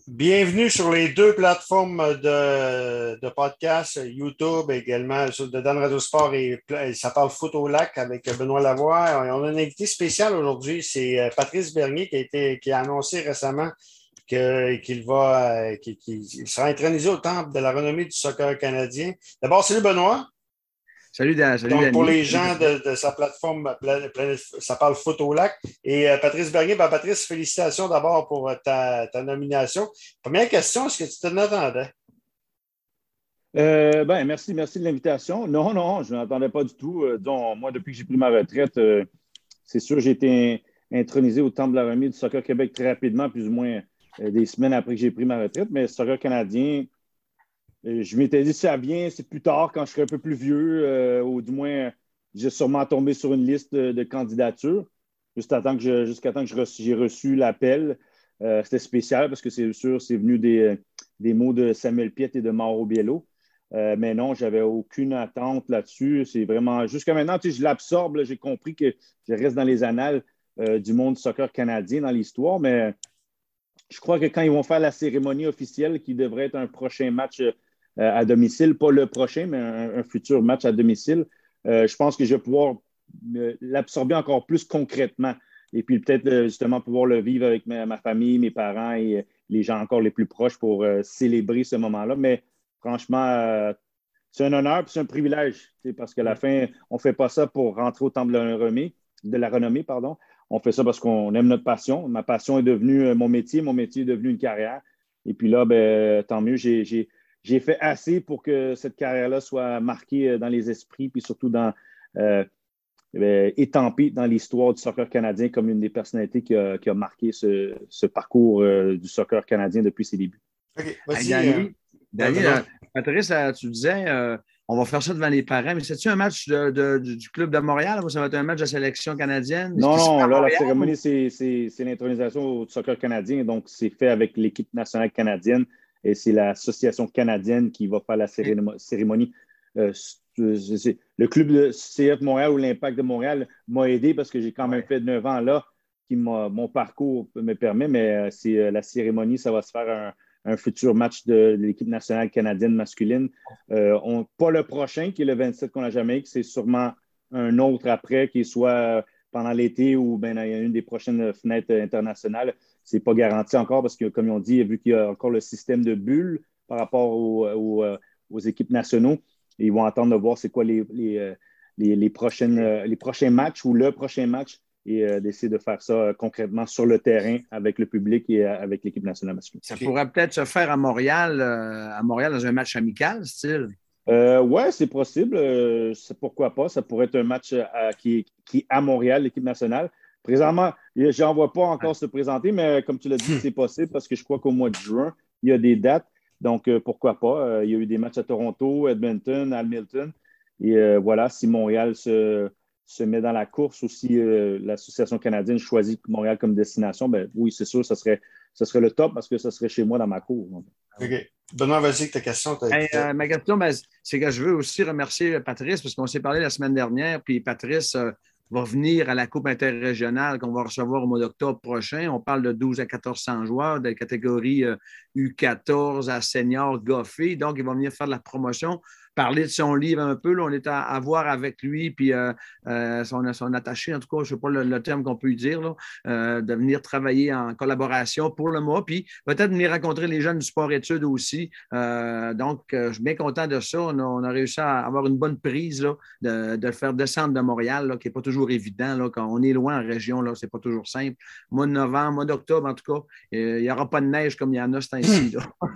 Bienvenue sur les deux plateformes de podcast, YouTube également, de Dan Radio Sport et ça parle foot au lac avec Benoît Lavoie. On a un invité spécial aujourd'hui, c'est Patrice Bernier qui a annoncé récemment qu'il sera intronisé au temple de la renommée du soccer canadien. D'abord, salut Benoît. Salut, salut Donc, pour Danny. les gens de sa plateforme, ça parle foot au lac. Et Patrice Bernier, Patrice, félicitations d'abord pour ta nomination. Première question, est-ce que tu t'en attendais? Merci de l'invitation. Non, je ne m'attendais pas du tout. Moi, depuis que j'ai pris ma retraite, c'est sûr, j'ai été intronisé au Temple de la Remise du Soccer Québec très rapidement, plus ou moins des semaines après que j'ai pris ma retraite. Mais le soccer canadien, je m'étais dit, ça vient, c'est plus tard, quand je serai un peu plus vieux, ou du moins, j'ai sûrement tombé sur une liste de candidatures, jusqu'à temps que j'ai reçu l'appel. C'était spécial parce que c'est sûr, c'est venu des mots de Samuel Piette et de Mauro Biello. Mais non, je n'avais aucune attente là-dessus. C'est vraiment, jusqu'à maintenant, je l'absorbe, là, j'ai compris que je reste dans les annales du monde du soccer canadien, dans l'histoire, mais je crois que quand ils vont faire la cérémonie officielle, qui devrait être un prochain match à domicile, pas le prochain, mais un futur match à domicile, je pense que je vais pouvoir l'absorber encore plus concrètement. Et puis peut-être justement pouvoir le vivre avec ma famille, mes parents et les gens encore les plus proches pour célébrer ce moment-là. Mais franchement, c'est un honneur et c'est un privilège, parce qu'à la fin, on ne fait pas ça pour rentrer au temple de la renommée, pardon. On fait ça parce qu'on aime notre passion. Ma passion est devenue mon métier est devenu une carrière. Et puis là, tant mieux, j'ai fait assez pour que cette carrière-là soit marquée dans les esprits, puis surtout étampée dans l'histoire du soccer canadien comme une des personnalités qui a marqué ce parcours du soccer canadien depuis ses débuts. OK, vas-y. Danny, Patrice, tu disais, on va faire ça devant les parents, mais c'est-tu un match du Club de Montréal ou ça va être un match de la sélection canadienne? Non, là, la cérémonie, c'est l'intronisation au soccer canadien, donc c'est fait avec l'équipe nationale canadienne. Et c'est l'Association canadienne qui va faire la cérémonie. Le club de CF Montréal ou l'Impact de Montréal m'a aidé parce que j'ai quand même fait 9 ans là, mon parcours me permet, mais c'est la cérémonie, ça va se faire un futur match de l'équipe nationale canadienne masculine. Pas le prochain, qui est le 27 qu'on la Jamaïque, c'est sûrement un autre après, qui soit pendant l'été ou il y a une des prochaines fenêtres internationales. Ce n'est pas garanti encore parce que, comme ils ont dit, vu qu'il y a encore le système de bulles par rapport aux équipes nationaux, ils vont attendre de voir c'est quoi les prochains matchs ou le prochain match et d'essayer de faire ça concrètement sur le terrain avec le public et avec l'équipe nationale masculine. Ça pourrait peut-être se faire à Montréal dans un match amical, style? Oui, c'est possible. Pourquoi pas? Ça pourrait être un match qui est à Montréal, l'équipe nationale. Présentement, je n'en vois pas encore se présenter, mais comme tu l'as dit, c'est possible parce que je crois qu'au mois de juin, il y a des dates. Donc, pourquoi pas? Il y a eu des matchs à Toronto, Edmonton, Hamilton. Et voilà, si Montréal se met dans la course ou si l'Association canadienne choisit Montréal comme destination, oui, c'est sûr, ça serait le top parce que ça serait chez moi dans ma cour. OK. Benoît, vas-y avec ta question. Ma question, c'est que je veux aussi remercier Patrice parce qu'on s'est parlé la semaine dernière, puis Patrice va venir à la Coupe interrégionale qu'on va recevoir au mois d'octobre prochain. On parle de 12 à 1400 joueurs de catégorie U14 à senior goffé. Donc, il va venir faire de la promotion, parler de son livre un peu. Là, on est à voir avec lui, puis son attaché, en tout cas, je ne sais pas le terme qu'on peut dire, là, de venir travailler en collaboration pour le mois, puis peut-être venir rencontrer les jeunes du sport-études aussi. Donc, je suis bien content de ça. On a réussi à avoir une bonne prise là, de le faire descendre de Montréal, là, qui n'est pas toujours évident. Là, quand on est loin en région, ce n'est pas toujours simple. Mois de novembre, mois d'octobre, en tout cas, il n'y aura pas de neige comme il y en a ce temps-ci.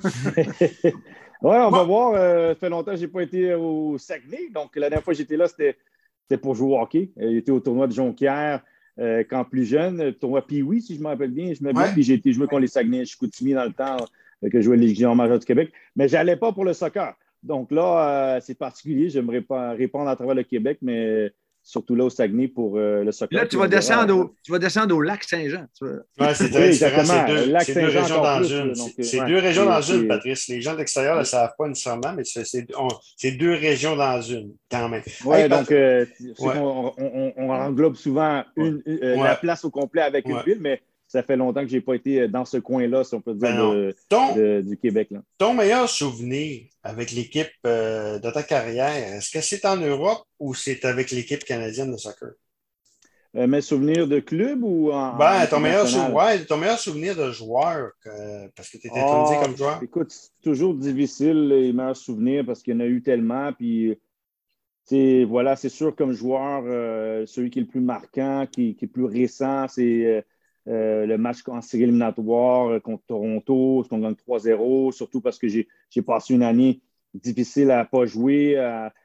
Oui, on va voir. Ça fait longtemps que je n'ai pas été au Saguenay. Donc, la dernière fois que j'étais là, c'était pour jouer au hockey. J'étais au tournoi de Jonquière quand plus jeune. Le tournoi Pee-Wee, si je me rappelle bien. Puis j'ai été jouer contre les Saguenay Chicoutimi dans le temps que je jouais les Légion majeure du Québec. Mais je n'allais pas pour le soccer. Donc là, c'est particulier. J'aimerais pas répondre à travers le Québec, mais surtout là au Saguenay pour le soccer. Là, tu vas descendre au lac Saint-Jean. Oui, c'est très différent. C'est deux régions dans plus, une. Donc, c'est deux régions dans une, Patrice. Les gens de l'extérieur ne le savent pas nécessairement, mais c'est deux régions dans une, quand même. Oui, donc on englobe souvent la place au complet avec une ville, mais ça fait longtemps que je n'ai pas été dans ce coin-là, si on peut dire, du Québec. Là. Ton meilleur souvenir avec l'équipe de ta carrière, est-ce que c'est en Europe ou c'est avec l'équipe canadienne de soccer? Mes souvenirs de club ou en Ton meilleur, national? ton meilleur souvenir de joueur, parce que tu étais intronisé comme joueur. Écoute, c'est toujours difficile, les meilleurs souvenirs, parce qu'il y en a eu tellement. Puis, voilà, c'est sûr, comme joueur, celui qui est le plus marquant, qui est plus récent, c'est le match en série éliminatoire contre Toronto, qu'on gagne 3-0, surtout parce que j'ai passé une année difficile à ne pas jouer,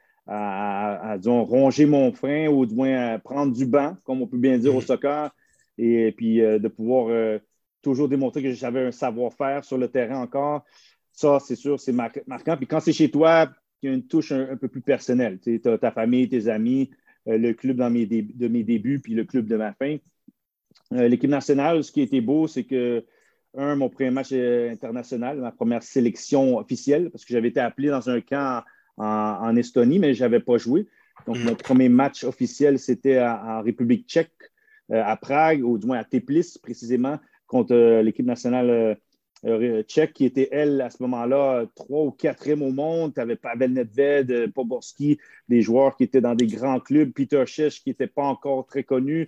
disons, ronger mon frein ou du moins à prendre du banc, comme on peut bien dire au soccer, et puis de pouvoir toujours démontrer que j'avais un savoir-faire sur le terrain encore. Ça, c'est sûr, c'est marquant. Puis quand c'est chez toi, il y a une touche un peu plus personnelle. Tu as ta famille, tes amis, le club de mes débuts, puis le club de ma fin. L'équipe nationale, ce qui était beau, c'est que, mon premier match international, ma première sélection officielle, parce que j'avais été appelé dans un camp en Estonie, mais je n'avais pas joué. Donc, mon premier match officiel, c'était en République tchèque, à Prague, ou du moins à Teplis, précisément, contre l'équipe nationale tchèque, qui était, elle, à ce moment-là, 3 ou 4e au monde. Tu avais Pavel Nedved, Poborski, des joueurs qui étaient dans des grands clubs, Peter Cech, qui n'était pas encore très connu,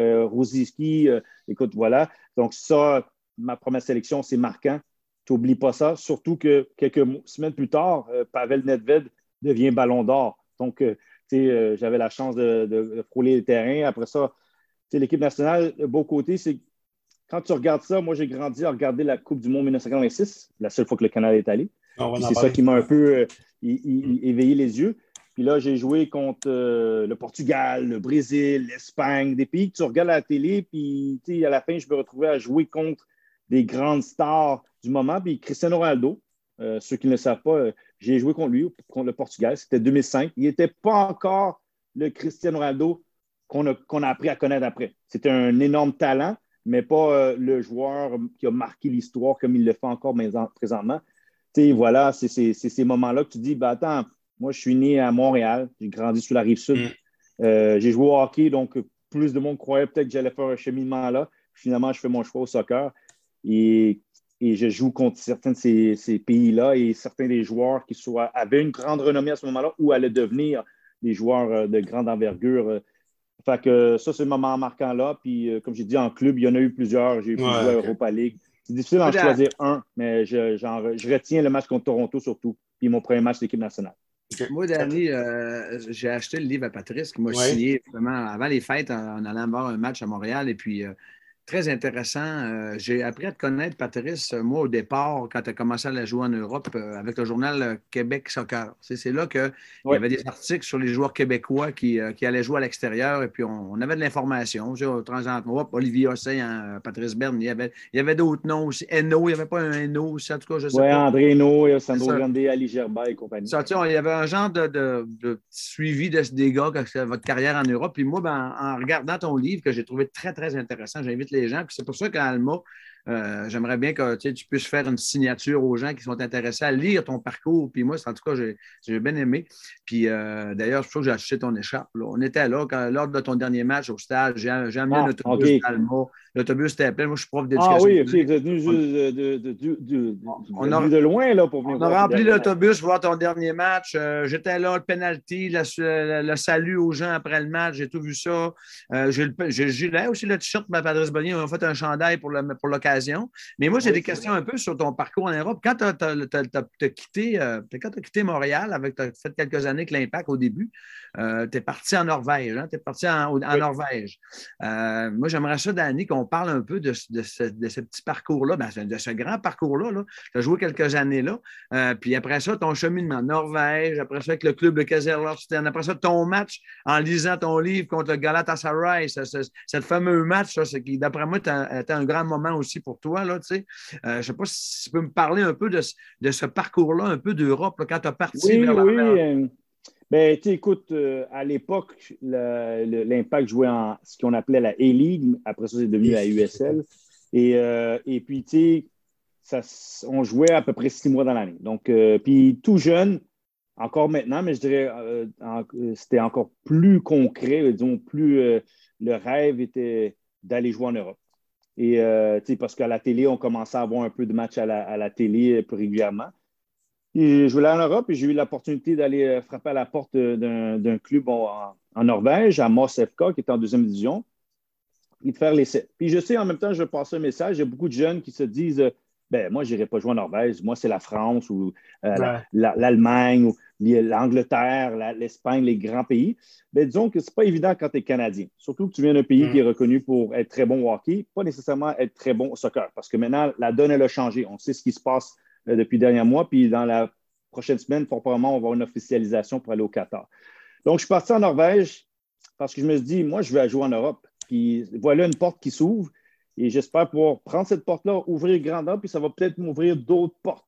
Rosicky, écoute, voilà. Donc, ça, ma première sélection, c'est marquant. Tu n'oublies pas ça. Surtout que quelques semaines plus tard, Pavel Nedved devient Ballon d'Or. Donc, j'avais la chance de frôler le terrain. Après ça, l'équipe nationale, le beau côté, c'est quand tu regardes ça, moi, j'ai grandi à regarder la Coupe du Monde 1986, la seule fois que le Canada est allé. C'est ça qui m'a un peu éveillé les yeux. Puis là, j'ai joué contre le Portugal, le Brésil, l'Espagne, des pays que tu regardes à la télé. Puis, à la fin, je me retrouvais à jouer contre des grandes stars du moment. Puis Cristiano Ronaldo, ceux qui ne le savent pas, j'ai joué contre lui, contre le Portugal. C'était 2005. Il n'était pas encore le Cristiano Ronaldo qu'on a appris à connaître après. C'était un énorme talent, mais pas le joueur qui a marqué l'histoire comme il le fait encore présentement. Voilà, c'est ces moments-là que tu dis, attends, moi, je suis né à Montréal, j'ai grandi sur la Rive-Sud. J'ai joué au hockey, donc plus de monde croyait peut-être que j'allais faire un cheminement là. Finalement, je fais mon choix au soccer et je joue contre certains de ces pays-là et certains des joueurs qui avaient une grande renommée à ce moment-là ou allaient devenir des joueurs de grande envergure. Fait que ça, c'est le moment marquant là. Puis, comme j'ai dit, en club, il y en a eu plusieurs. J'ai pu jouer à Europa League. C'est difficile d'en choisir un, mais je retiens le match contre Toronto surtout, puis mon premier match d'équipe nationale. Okay. Moi, Danny, j'ai acheté le livre à Patrice qui m'a signé vraiment avant les fêtes en allant voir un match à Montréal. Et puis, très intéressant. J'ai appris à te connaître, Patrice, moi, au départ, quand tu as commencé à la jouer en Europe, avec le journal Québec Soccer. C'est là qu'il y avait des articles sur les joueurs québécois qui allaient jouer à l'extérieur. Et puis, on avait de l'information. De temps en temps, Olivier Ossin, Patrice Berne, il y avait d'autres noms aussi. Eno, il n'y avait pas un Eno aussi, en tout cas, je sais pas. Oui, André Eno, Sandro Grande, Ali Gerba et compagnie. Ça, il y avait un genre de suivi des gars, votre carrière en Europe. Puis moi, en regardant ton livre, que j'ai trouvé très, très intéressant, j'invite les gens. Puis c'est pour ça qu'à Alma, j'aimerais bien que tu puisses faire une signature aux gens qui sont intéressés à lire ton parcours. Puis moi, en tout cas, j'ai bien aimé. Puis d'ailleurs, c'est pour ça que j'ai acheté ton écharpe. Là. On était là lors de ton dernier match au stade. J'ai amené un autobus d'Alma. L'autobus était plein. Moi, je suis prof d'éducation. Ah oui, vous êtes venu de loin là, pour venir voir. On a rempli l'autobus voir ton dernier match. J'étais là, le penalty, le salut aux gens après le match. J'ai tout vu ça. J'ai le gilet aussi, le t-shirt de ma Patrice Bonnier. On a fait un chandail pour l'occasion. Mais moi, j'ai des questions un peu sur ton parcours en Europe. Quand tu as quitté Montréal, tu as fait quelques années avec l'Impact au début, tu es parti en Norvège. Tu es parti en Norvège. Moi, j'aimerais ça, Danny, qu'on parle un peu de ce petit parcours-là, de ce grand parcours-là. Là. Tu as joué quelques années là. Puis après ça, ton cheminement en Norvège, après ça, avec le club de Kaiserslautern, après ça, ton match en lisant ton livre contre le Galatasaray, ce fameux match, ça, qui, d'après moi, était un grand moment aussi pour toi. Là, je ne sais pas si tu peux me parler un peu de ce parcours-là, un peu d'Europe, là, quand tu as parti vers la mer. Ben, écoute, à l'époque, l'Impact jouait en ce qu'on appelait la A-League. Après ça, c'est devenu la USL. Et puis, on jouait à peu près 6 mois dans l'année. Donc, puis tout jeune, encore maintenant, mais je dirais c'était encore plus concret, disons, plus le rêve était d'aller jouer en Europe. Et parce qu'à la télé, on commençait à avoir un peu de matchs à la télé plus régulièrement. Et je voulais aller en Europe et j'ai eu l'opportunité d'aller frapper à la porte d'un club en Norvège, à Moss FK, qui est en deuxième division, et de faire l'essai. Puis je sais, en même temps, je passe un message. Il y a beaucoup de jeunes qui se disent ben moi, je n'irai pas jouer en Norvège. Moi, c'est la France ou l'Allemagne ou l'Angleterre, l'Espagne, les grands pays. Ben, disons que ce n'est pas évident quand tu es Canadien. Surtout que tu viens d'un pays qui est reconnu pour être très bon au hockey, pas nécessairement être très bon au soccer. Parce que maintenant, la donne, elle a changé. On sait ce qui se passe depuis les derniers mois. Puis dans la prochaine semaine, fort probablement, on va avoir une officialisation pour aller au Qatar. Donc, je suis parti en Norvège parce que je me suis dit, moi, je vais jouer en Europe. Puis voilà une porte qui s'ouvre et j'espère pouvoir prendre cette porte-là, ouvrir grandement, puis ça va peut-être m'ouvrir d'autres portes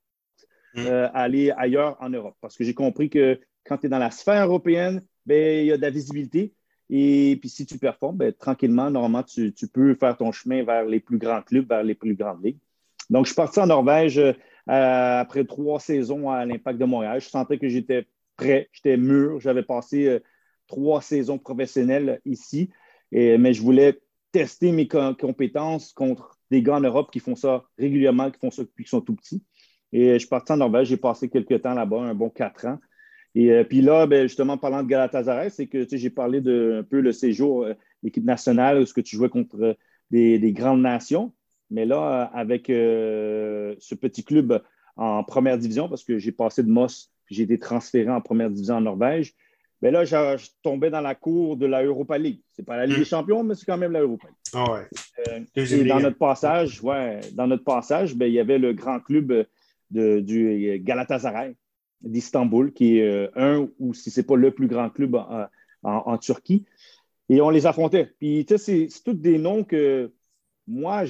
à aller ailleurs en Europe. Parce que j'ai compris que quand tu es dans la sphère européenne, ben, il y a de la visibilité. Et puis si tu performes, ben, tranquillement, normalement, tu peux faire ton chemin vers les plus grands clubs, vers les plus grandes ligues. Donc, je suis parti en Norvège après 3 saisons à l'Impact de Montréal. Je sentais que j'étais prêt, j'étais mûr. J'avais passé 3 saisons professionnelles ici. Mais je voulais tester mes compétences contre des gars en Europe qui font ça régulièrement, qui font ça depuis qu'ils sont tout petits. Et je suis parti en Norvège, j'ai passé quelques temps là-bas, un bon 4 ans. Et puis là, ben, justement, parlant de Galatasaray, c'est que j'ai parlé de un peu le séjour l'équipe nationale, où ce que tu jouais contre des grandes nations. Mais là, avec ce petit club en première division, parce que j'ai passé de Moss, puis j'ai été transféré en première division en Norvège, bien là, je tombais dans la cour de la Europa League. Ce n'est pas la Ligue des champions, mais c'est quand même la Europa League. Ah ouais. Et dans notre passage, bien, il y avait le grand club du Galatasaray d'Istanbul, qui est un, ou si ce n'est pas le plus grand club en Turquie. Et on les affrontait. Puis, tu sais, c'est tous des noms que moi,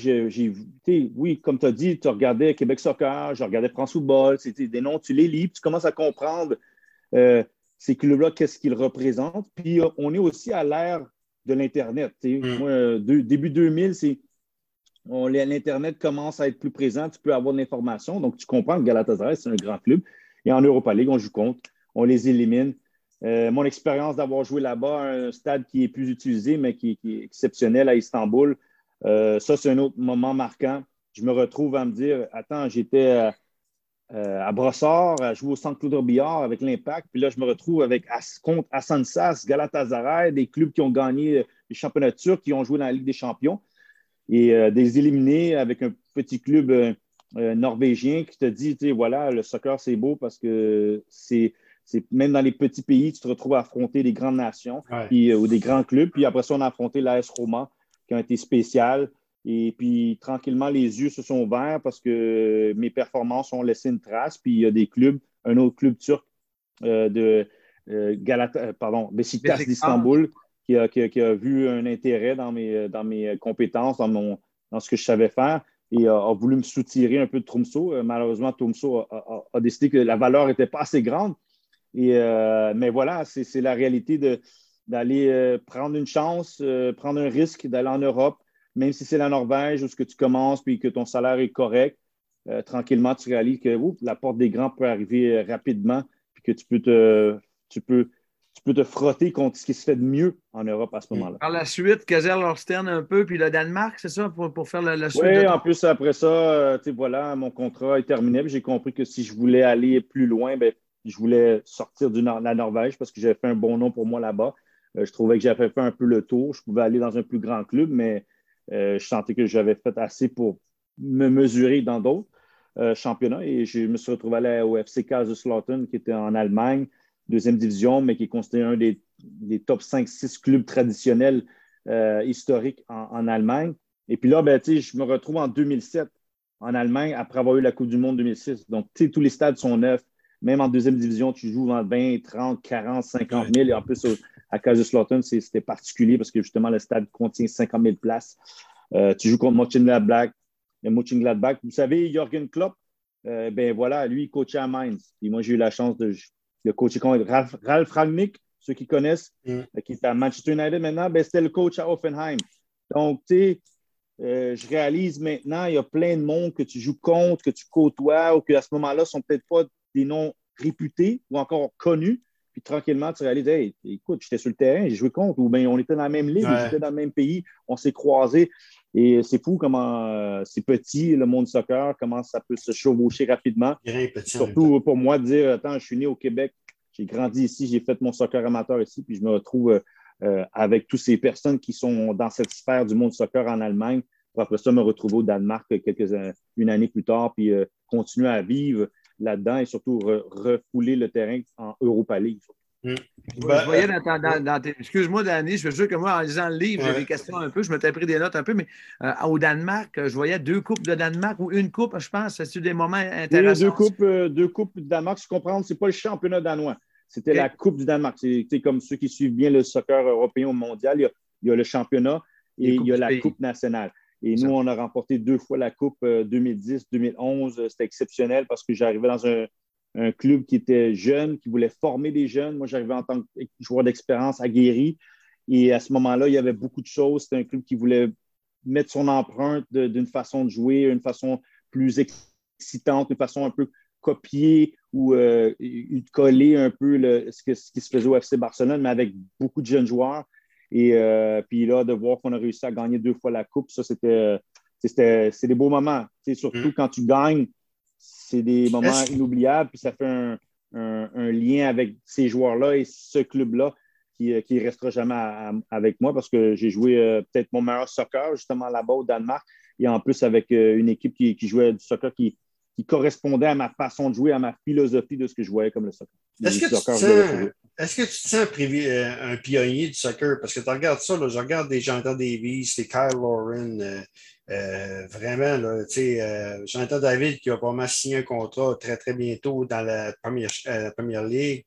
oui, comme tu as dit, tu regardais Québec Soccer, je regardais France Football, c'était des noms, tu les lis, puis tu commences à comprendre ces clubs-là, qu'est-ce qu'ils représentent. Puis on est aussi à l'ère de l'Internet. Moi, début 2000, l'Internet commence à être plus présent, tu peux avoir de l'information. Donc, tu comprends que Galatasaray, c'est un grand club. Et en Europa League, on joue contre, on les élimine. Mon expérience d'avoir joué là-bas, un stade qui est plus utilisé, mais qui est exceptionnel à Istanbul, ça, c'est un autre moment marquant. Je me retrouve à me dire, attends, j'étais à Brossard, à jouer au Centre Claude Robillard avec l'Impact. Puis là, je me retrouve contre Hasansas, Galatasaray, des clubs qui ont gagné les championnats turcs, qui ont joué dans la Ligue des champions, et des éliminés avec un petit club norvégien qui te dit, tu sais, voilà, le soccer, c'est beau parce que c'est même dans les petits pays, tu te retrouves à affronter des grandes nations ou des grands clubs. Puis après ça, on a affronté l'AS Roma, qui a été spécial. Et puis, tranquillement, les yeux se sont ouverts parce que mes performances ont laissé une trace. Puis, il y a des clubs, un autre club turc Beşiktaş d'Istanbul, qui a vu un intérêt dans mes compétences, dans ce que je savais faire, et a voulu me soutirer un peu de Tromsø. Malheureusement, Tromsø a décidé que la valeur n'était pas assez grande. Mais voilà, c'est la réalité d'aller prendre une chance, prendre un risque, d'aller en Europe. Même si c'est la Norvège où ce que tu commences puis que ton salaire est correct, tranquillement, tu réalises que la porte des grands peut arriver rapidement puis que tu peux te frotter contre ce qui se fait de mieux en Europe à ce moment-là. Par la suite, Kaiserslautern un peu, puis le Danemark, c'est ça, pour faire la suite? Oui, en plus, après ça, voilà, mon contrat est terminé. J'ai compris que si je voulais aller plus loin, ben, je voulais sortir de la Norvège parce que j'avais fait un bon nom pour moi là-bas. Je trouvais que j'avais fait un peu le tour. Je pouvais aller dans un plus grand club, mais je sentais que j'avais fait assez pour me mesurer dans d'autres championnats. Et je me suis retrouvé à au FC Kaiserslautern, qui était en Allemagne, deuxième division, mais qui est considéré un des top 5-6 clubs traditionnels historiques en Allemagne. Et puis là, ben, je me retrouve en 2007 en Allemagne, après avoir eu la Coupe du Monde 2006. Donc, tous les stades sont neufs. Même en deuxième division, tu joues dans 20, 30, 40, 50 000. Et en plus, à Kaiserslautern, c'était particulier parce que justement, le stade contient 50 000 places. Tu joues contre Mönchengladbach. Vous savez, Jürgen Klopp, ben voilà, lui, il coachait à Mainz. Et moi, j'ai eu la chance de coacher contre Ralf Rangnick, ceux qui connaissent, qui est à Manchester United maintenant, ben, c'était le coach à Hoffenheim. Donc, tu sais, je réalise maintenant, il y a plein de monde que tu joues contre, que tu côtoies, ou qu'à ce moment-là, ne sont peut-être pas des noms réputés ou encore connus. Puis tranquillement, tu réalises, hey, écoute, j'étais sur le terrain, j'ai joué contre, ou bien on était dans la même ligue, j'étais dans le même pays, on s'est croisés. Et c'est fou comment c'est petit, le monde du soccer, comment ça peut se chevaucher rapidement. Surtout pour moi, de dire, attends, je suis né au Québec, j'ai grandi ici, j'ai fait mon soccer amateur ici, puis je me retrouve avec toutes ces personnes qui sont dans cette sphère du monde du soccer en Allemagne, pour après ça me retrouver au Danemark une année plus tard, puis continuer à vivre là-dedans et surtout refouler le terrain en Europa League. Je voyais excuse-moi, Danny, je veux dire que moi, en lisant le livre, j'ai des questions un peu, je m'étais pris des notes un peu, mais au Danemark, je voyais 2 coupes de Danemark ou une coupe, je pense. C'est-tu des moments intéressants? Oui, 2 coupes du Danemark. Je comprends, ce n'est pas le championnat danois. C'était la Coupe du Danemark. C'est comme ceux qui suivent bien le soccer européen au mondial. Il y a le championnat et il y a la Coupe nationale. Et nous, on a remporté 2 fois la Coupe 2010, 2011. C'était exceptionnel parce que j'arrivais dans un club qui était jeune, qui voulait former des jeunes. Moi, j'arrivais en tant que joueur d'expérience aguerri. Et à ce moment-là, il y avait beaucoup de choses. C'était un club qui voulait mettre son empreinte d'une façon de jouer, une façon plus excitante, une façon un peu copier ou coller un peu ce qui se faisait au FC Barcelone, mais avec beaucoup de jeunes joueurs. Et puis là, de voir qu'on a réussi à gagner 2 fois la Coupe, ça, c'est des beaux moments. Surtout quand tu gagnes, c'est des moments inoubliables, puis ça fait un lien avec ces joueurs-là et ce club-là qui ne restera jamais avec moi parce que j'ai joué peut-être mon meilleur soccer justement là-bas au Danemark et en plus avec une équipe qui jouait du soccer qui correspondait à ma façon de jouer, à ma philosophie de ce que je voyais comme le soccer. Est-ce que tu te sens un pionnier du soccer? Parce que tu regardes ça, là, je regarde des Jonathan Davis, des Kyle Lauren, vraiment, là, Jonathan David qui a probablement signé un contrat très, très bientôt dans la première ligue.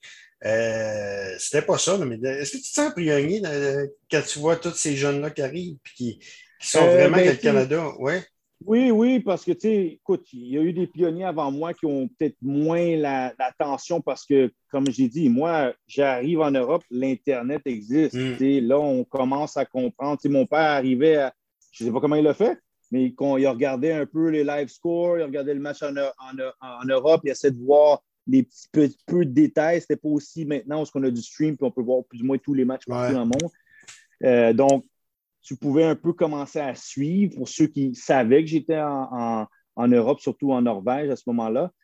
C'était pas ça, là, mais est-ce que tu te sens un pionnier quand tu vois tous ces jeunes-là qui arrivent et qui sont vraiment que le Canada? Ouais. Oui, parce que, écoute, il y a eu des pionniers avant moi qui ont peut-être moins l'attention parce que, comme j'ai dit, moi, j'arrive en Europe, l'Internet existe. Là, on commence à comprendre. Mon père arrivait je ne sais pas comment il l'a fait, mais il a regardé un peu les live scores, il a regardé le match en Europe, il essaie de voir les petits peu de détails. C'était pas aussi maintenant où on a du stream puis on peut voir plus ou moins tous les matchs partout dans le monde. Donc, tu pouvais un peu commencer à suivre pour ceux qui savaient que j'étais en Europe, surtout en Norvège à ce moment-là.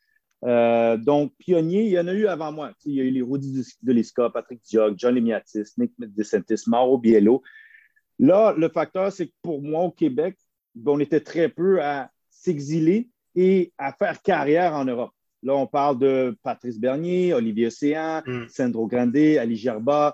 Donc, pionnier, il y en a eu avant moi. Il y a eu les Rudy Deliska, Patrick Diog, John Lemiatis, Nick DeSantis, Mauro Biello. Là, le facteur, c'est que pour moi, au Québec, on était très peu à s'exiler et à faire carrière en Europe. Là, on parle de Patrice Bernier, Olivier Océan, Sandro Grande, Ali Gerba.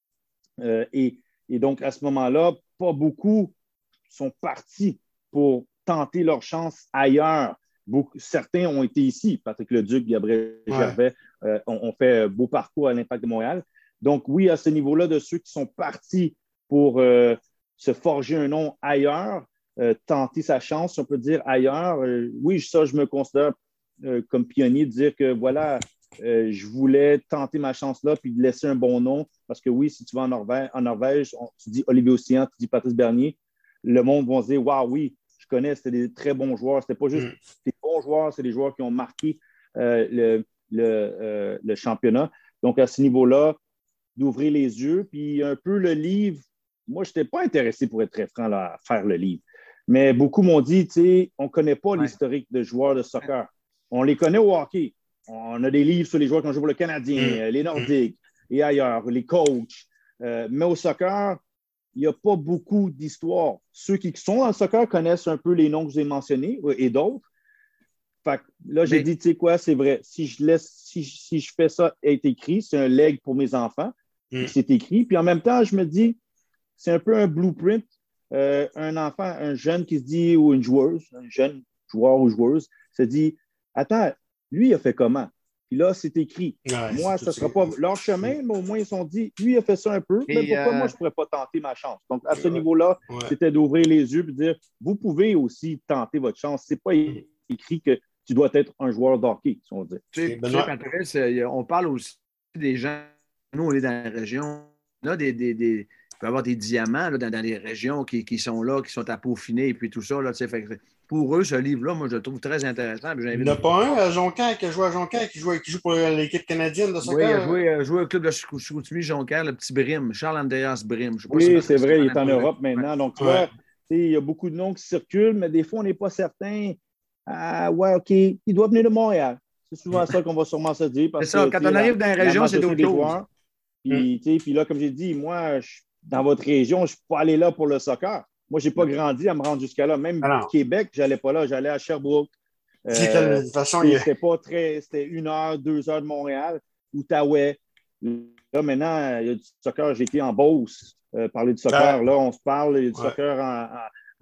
Et donc, à ce moment-là, pas beaucoup sont partis pour tenter leur chance ailleurs. Certains ont été ici. Patrick Leduc, Gabriel Gervais ont fait un beau parcours à l'Impact de Montréal. Donc, oui, à ce niveau-là, de ceux qui sont partis pour se forger un nom ailleurs, tenter sa chance, si on peut dire ailleurs, oui, ça, je me considère comme pionnier de dire que voilà, je voulais tenter ma chance là puis de laisser un bon nom parce que oui, si tu vas en Norvège, tu dis Olivier Océan, tu dis Patrice Bernier, le monde va se dire waouh, oui, je connais, c'était des très bons joueurs. C'était pas juste des bons joueurs, c'est des joueurs qui ont marqué le championnat. Donc, à ce niveau-là, d'ouvrir les yeux. Puis un peu le livre, moi, je n'étais pas intéressé, pour être très franc, là, à faire le livre. Mais beaucoup m'ont dit, tu sais, on ne connaît pas l'historique de joueurs de soccer. On les connaît au hockey. On a des livres sur les joueurs qui ont joué pour le Canadien, les Nordiques et ailleurs, les coachs. Mais au soccer, il n'y a pas beaucoup d'histoires. Ceux qui sont dans le soccer connaissent un peu les noms que je vous ai mentionnés et d'autres. Fait que là, j'ai dit, tu sais quoi, c'est vrai. Si je fais ça être écrit, c'est un leg pour mes enfants. C'est écrit. Puis en même temps, je me dis, c'est un peu un blueprint. Un enfant, un jeune qui se dit, ou une joueuse, un jeune joueur ou joueuse, se dit, attends, lui, il a fait comment? Puis là, c'est écrit. Ouais, moi, ça ne sera pas leur chemin, mais au moins, ils se sont dit, lui, il a fait ça un peu, mais pourquoi moi, je ne pourrais pas tenter ma chance? Donc, à ce niveau-là, c'était d'ouvrir les yeux et de dire, vous pouvez aussi tenter votre chance. Ce n'est pas écrit que tu dois être un joueur d'hockey, si on dit. Patrice, on parle aussi des gens, nous, on est dans la région, là, il peut y avoir des diamants là, dans les régions qui sont là, qui sont à peaufiner et puis tout ça. Là, fait, pour eux, ce livre-là, moi, je le trouve très intéressant. Il n'y en a pas un à Jonquière qui a joué à Jonquière, qui joue pour l'équipe canadienne de Oui, il a soccer? joué au club de Chicoutimi-Jonquière, le petit Brim, Charles-Andreas Brim. Je ne sais pas si Oui, c'est Patrice vrai, il connaît est en pas. Europe maintenant. Donc, tu Ouais. vois, il y a beaucoup de noms qui circulent, mais des fois, on n'est pas certain. Ah, ouais, OK, il doit venir de Montréal. C'est souvent ça qu'on va sûrement se dire C'est parce ça, que quand on arrive dans la la région, c'est majorité d'autres des choses. joueurs. Puis là, comme j'ai dit, moi, dans votre région, je ne suis pas allé là pour le soccer. Moi, je n'ai pas grandi à me rendre jusqu'à là. Même Alors, Québec, je n'allais pas là. J'allais à Sherbrooke. de toute façon, C'était pas très. C'était 1 heure, 2 heures de Montréal, Outaouais. Là, maintenant, il y a du soccer. J'ai été en Beauce, parler de soccer. Là, on se parle. Il y a du soccer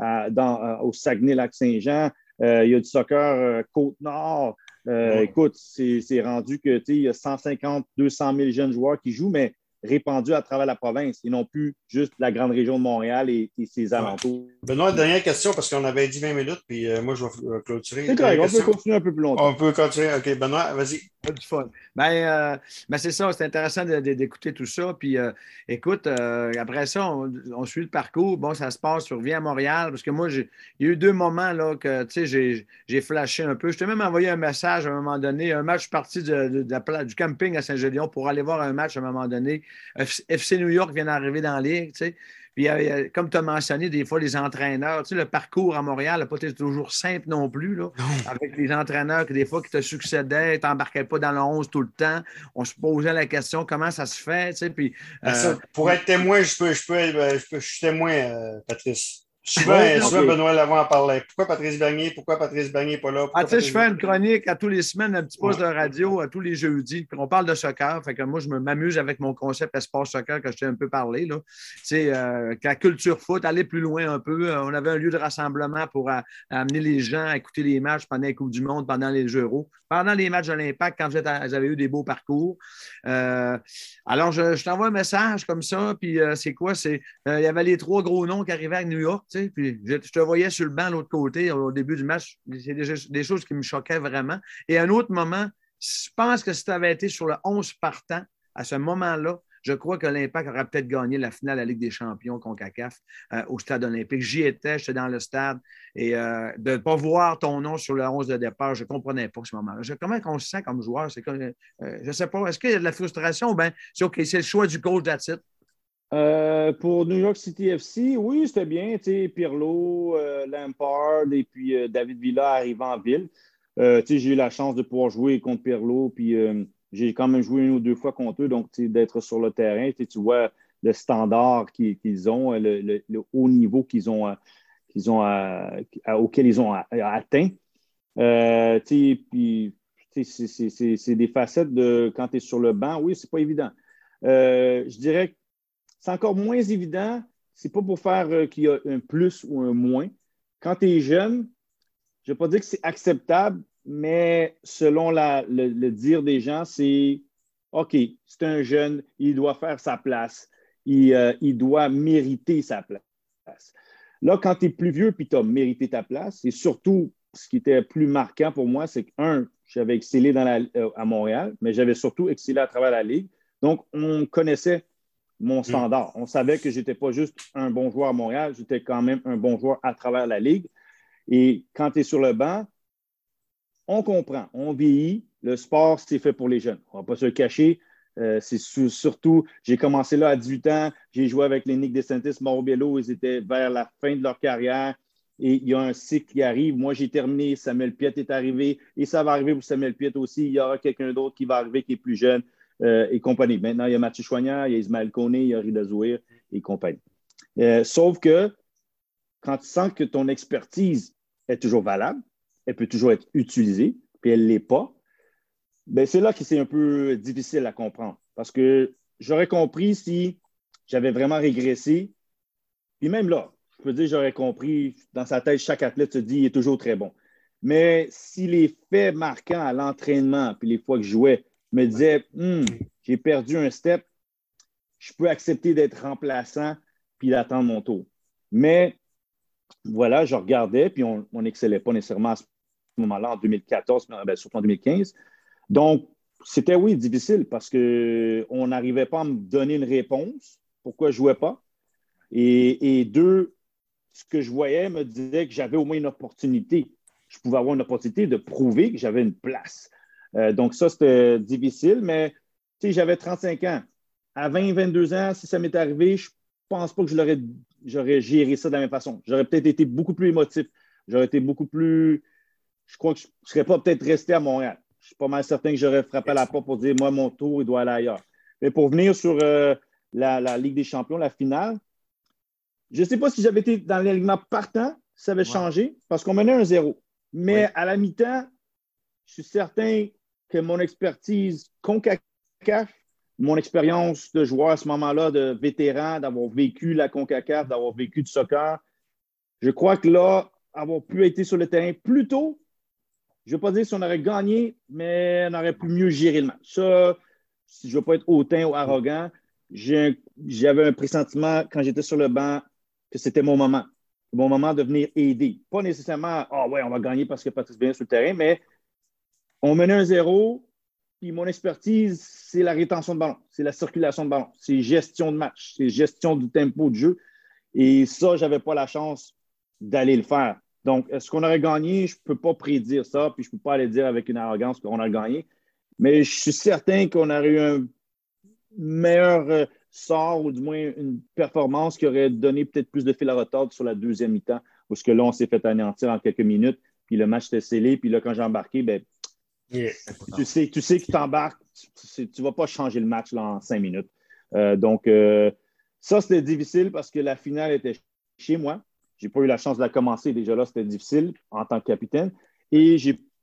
au Saguenay-Lac-Saint-Jean. Il y a du soccer Côte-Nord. Écoute, c'est rendu que il y a 150, 200 000 jeunes joueurs qui jouent, mais répandus à travers la province et non plus juste la grande région de Montréal et ses alentours. Benoît, dernière question, parce qu'on avait dit 20 minutes, puis moi, je vais clôturer. C'est correct, on peut continuer un peu plus longtemps. On peut continuer. OK, Benoît, vas-y. Du fun. Ben, c'est ça, c'est intéressant d'écouter tout ça. Puis, écoute, après ça, on suit le parcours. Bon, ça se passe, tu reviens à Montréal, parce que moi, il y a eu 2 moments là, que, tu sais, j'ai flashé un peu. Je t'ai même envoyé un message à un moment donné, un match parti du camping à Saint-Gédéon pour aller voir un match à un moment donné. FC New York vient d'arriver dans la ligue, tu sais. Puis, comme tu as mentionné, des fois, les entraîneurs, tu sais, le parcours à Montréal n'a pas été toujours simple non plus, là, avec les entraîneurs que des fois qui te succédaient, tu n'embarquais pas dans le 11 tout le temps. On se posait la question comment ça se fait, tu sais. Puis, pour être témoin, je suis témoin, Patrice. Souvent, ouais, Benoît Lavoie en parlait. Pourquoi Patrice Bernier? Pourquoi Patrice Bernier n'est pas là? tu sais, je fais une chronique à tous les semaines, un petit poste de radio à tous les jeudis, puis on parle de soccer. Fait que moi, je m'amuse avec mon concept Espace Soccer que je t'ai un peu parlé. Là. C'est la culture foot, aller plus loin un peu. On avait un lieu de rassemblement pour amener les gens à écouter les matchs pendant les Coupes du Monde, pendant les Euros, pendant les matchs de l'Impact, quand j'avais eu des beaux parcours. Alors, je t'envoie un message comme ça, puis c'est quoi? Il y avait les 3 gros noms qui arrivaient à New York, tu sais, puis je te voyais sur le banc de l'autre côté au début du match. C'est des choses qui me choquaient vraiment. Et à un autre moment, je pense que si tu avais été sur le 11 partant, à ce moment-là, je crois que l'Impact aurait peut-être gagné la finale de la Ligue des champions CONCACAF au stade olympique. J'y étais, j'étais dans le stade. Et de ne pas voir ton nom sur le 11 de départ, je ne comprenais pas ce moment-là. Comment on se sent comme joueur? Je ne sais pas. Est-ce qu'il y a de la frustration ou bien c'est OK, c'est le choix du coach that's it? Pour New York City FC, oui, c'était bien. Pirlo, Lampard et puis David Villa arrivant en ville. J'ai eu la chance de pouvoir jouer contre Pirlo, puis j'ai quand même joué 1 ou 2 fois contre eux, donc d'être sur le terrain. Tu vois le standard qu'ils ont, le haut niveau auquel ils ont atteint. Puis, c'est des facettes de quand tu es sur le banc. Oui, c'est pas évident. Je dirais que c'est encore moins évident. C'est pas pour faire qu'il y a un plus ou un moins. Quand tu es jeune, je ne vais pas dire que c'est acceptable, mais selon le dire des gens, c'est OK, c'est un jeune, il doit faire sa place. Il doit mériter sa place. Là, quand tu es plus vieux et tu as mérité ta place, et surtout, ce qui était plus marquant pour moi, c'est j'avais excellé à Montréal, mais j'avais surtout excellé à travers la Ligue. Donc, on connaissait mon standard. On savait que je n'étais pas juste un bon joueur à Montréal, j'étais quand même un bon joueur à travers la Ligue. Et quand tu es sur le banc, on comprend, on vieillit. Le sport, c'est fait pour les jeunes. On ne va pas se le cacher. C'est surtout, j'ai commencé là à 18 ans, j'ai joué avec les Nick DeSantis, Mauro Biello, ils étaient vers la fin de leur carrière et il y a un cycle qui arrive. Moi, j'ai terminé, Samuel Piette est arrivé et ça va arriver pour Samuel Piette aussi. Il y aura quelqu'un d'autre qui va arriver qui est plus jeune et compagnie. Maintenant, il y a Mathieu Choignard, il y a Ismaël Koné, il y a Rida Zouir et compagnie. Sauf que quand tu sens que ton expertise est toujours valable, elle peut toujours être utilisée, puis elle ne l'est pas, bien, c'est là que c'est un peu difficile à comprendre. Parce que j'aurais compris si j'avais vraiment régressé. Puis même là, je peux dire, j'aurais compris, dans sa tête, chaque athlète se dit, il est toujours très bon. Mais si les faits marquants à l'entraînement, puis les fois que je jouais, me disaient, j'ai perdu un step, je peux accepter d'être remplaçant puis d'attendre mon tour. Mais voilà, je regardais, puis on n'excellait pas nécessairement à ce moment-là, en 2014, surtout en 2015. Donc, c'était, oui, difficile parce qu'on n'arrivait pas à me donner une réponse. Pourquoi je ne jouais pas? Et 2, ce que je voyais me disait que j'avais au moins une opportunité. Je pouvais avoir une opportunité de prouver que j'avais une place. Donc, ça, c'était difficile, mais j'avais 35 ans. À 20, 22 ans, si ça m'est arrivé, je ne pense pas que j'aurais géré ça de la même façon. J'aurais peut-être été beaucoup plus émotif. J'aurais été beaucoup plus. Je crois que je ne serais pas peut-être resté à Montréal. Je suis pas mal certain que j'aurais frappé à la porte pour dire, moi, mon tour, il doit aller ailleurs. Mais pour venir sur la Ligue des champions, la finale, je ne sais pas si j'avais été dans l'alignement partant, ça avait changé, parce qu'on menait 1-0. Mais à la mi-temps, je suis certain que mon expertise CONCACAF, mon expérience de joueur à ce moment-là, de vétéran, d'avoir vécu la CONCACAF, d'avoir vécu du soccer, je crois que là, avoir pu être sur le terrain plus tôt, je ne veux pas dire si on aurait gagné, mais on aurait pu mieux gérer le match. Ça, si je ne veux pas être hautain ou arrogant, j'avais un pressentiment quand j'étais sur le banc que c'était mon moment. Mon moment de venir aider. Pas nécessairement, ah ouais, on va gagner parce que Patrice Bernier sur le terrain, mais on menait 1-0, puis mon expertise, c'est la rétention de ballon, c'est la circulation de ballon, c'est gestion de match, c'est gestion du tempo de jeu. Et ça, je n'avais pas la chance d'aller le faire. Donc, est-ce qu'on aurait gagné? Je ne peux pas prédire ça, puis je ne peux pas aller dire avec une arrogance qu'on a gagné. Mais je suis certain qu'on aurait eu un meilleur sort, ou du moins une performance qui aurait donné peut-être plus de fil à retordre sur la deuxième mi-temps, parce que là, on s'est fait anéantir en quelques minutes, puis le match était scellé, puis là, quand j'ai embarqué, ben, tu sais que tu embarques, tu ne vas pas changer le match là, en 5 minutes. Donc, ça, c'était difficile parce que la finale était chez moi. Je n'ai pas eu la chance de la commencer. Déjà là, c'était difficile en tant que capitaine. Et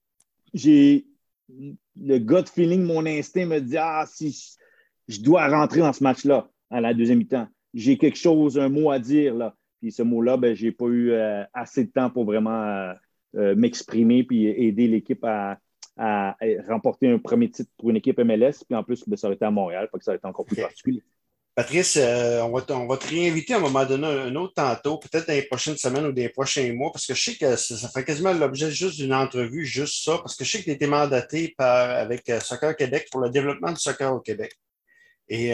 j'ai le gut feeling, mon instinct me dit, si je dois rentrer dans ce match-là à la deuxième mi-temps. J'ai quelque chose, un mot à dire là. Puis ce mot-là, ben, je n'ai pas eu assez de temps pour vraiment m'exprimer puis aider l'équipe à remporter un premier titre pour une équipe MLS. Puis en plus, ben, ça aurait été à Montréal, donc ça aurait été encore plus particulier. Patrice, on va te réinviter à un moment donné un autre tantôt, peut-être dans les prochaines semaines ou des prochains mois, parce que je sais que ça fait quasiment l'objet juste d'une entrevue, juste ça, parce que je sais que tu as été mandaté avec Soccer Québec pour le développement du soccer au Québec. Et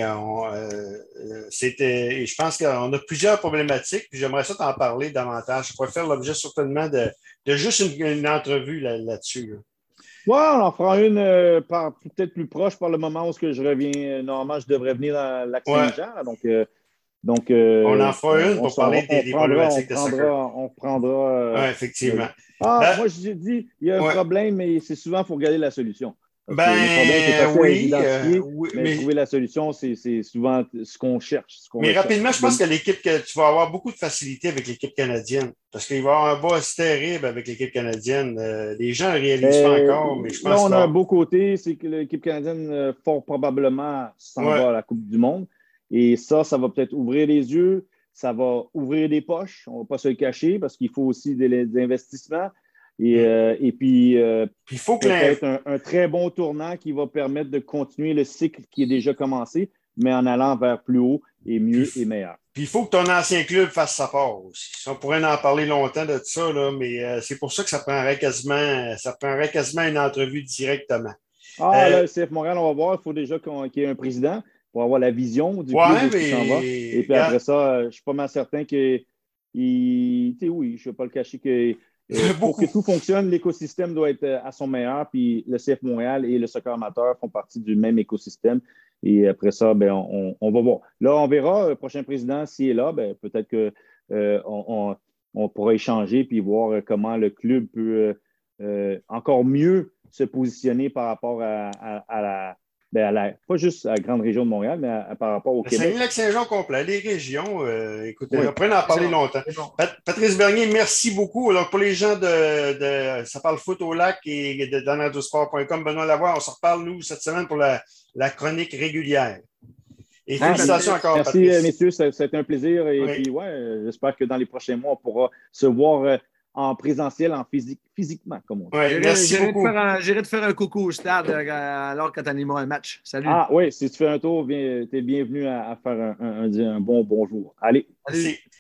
je pense qu'on a plusieurs problématiques, puis j'aimerais ça t'en parler davantage. Je pourrais faire l'objet certainement de juste une entrevue là-dessus. Là. Oui, on en fera une peut-être plus proche par le moment où je reviens. Normalement, je devrais venir dans Lac-Saint-Jean. Donc, on en fera une pour parler des problématiques de soccer. On reprendra. Oui, effectivement. Moi, je dis, il y a un problème, mais c'est souvent, il faut regarder la solution. Parce que le problème, c'est facile à identifier, mais trouver la solution, c'est souvent ce qu'on cherche. Mais rapidement, je pense que tu vas avoir beaucoup de facilité avec l'équipe canadienne. Parce qu'il va y avoir un boss terrible avec l'équipe canadienne. Les gens ne réalisent pas encore, mais je pense là, on a un beau côté, c'est que l'équipe canadienne, fort probablement, s'en va à la Coupe du Monde. Et ça va peut-être ouvrir les yeux, ça va ouvrir des poches, on ne va pas se le cacher, parce qu'il faut aussi des investissements. Et puis, il faut peut-être un très bon tournant qui va permettre de continuer le cycle qui est déjà commencé, mais en allant vers plus haut et mieux et meilleur. Puis il faut que ton ancien club fasse sa part aussi. On pourrait en parler longtemps de ça, là, mais c'est pour ça que ça prendrait quasiment une entrevue directement. Là, le CF Montréal, on va voir. Il faut déjà qu'il y ait un président pour avoir la vision du club qui s'en va. Et puis après ça, je suis pas mal certain que oui, je ne vais pas le cacher que pour que tout fonctionne, l'écosystème doit être à son meilleur. Puis le CF Montréal et le soccer amateur font partie du même écosystème. Et après ça, ben, on va voir. Là, on verra le prochain président s'il est là. Ben, peut-être qu'on pourra échanger puis voir comment le club peut encore mieux se positionner par rapport pas juste à la grande région de Montréal, mais par rapport au Québec. Saguenay-Lac-Saint-Jean complet, les régions. Écoutez, on pourrait en parler longtemps. Patrice Bernier, merci beaucoup. Alors, pour les gens de Ça parle foot au lac et de danradiosport.com, Benoît Lavoie, on se reparle, nous, cette semaine pour la chronique régulière. Et félicitations encore, merci, Patrice. Merci, messieurs, ça a été un plaisir. Et puis, j'espère que dans les prochains mois, on pourra se voir en présentiel, physiquement, comme on dit. Merci beaucoup. J'irai te faire un coucou au stade alors que tu animeras un match. Salut. Oui, si tu fais un tour, tu es bienvenu à faire un bon bonjour. Allez. Salut.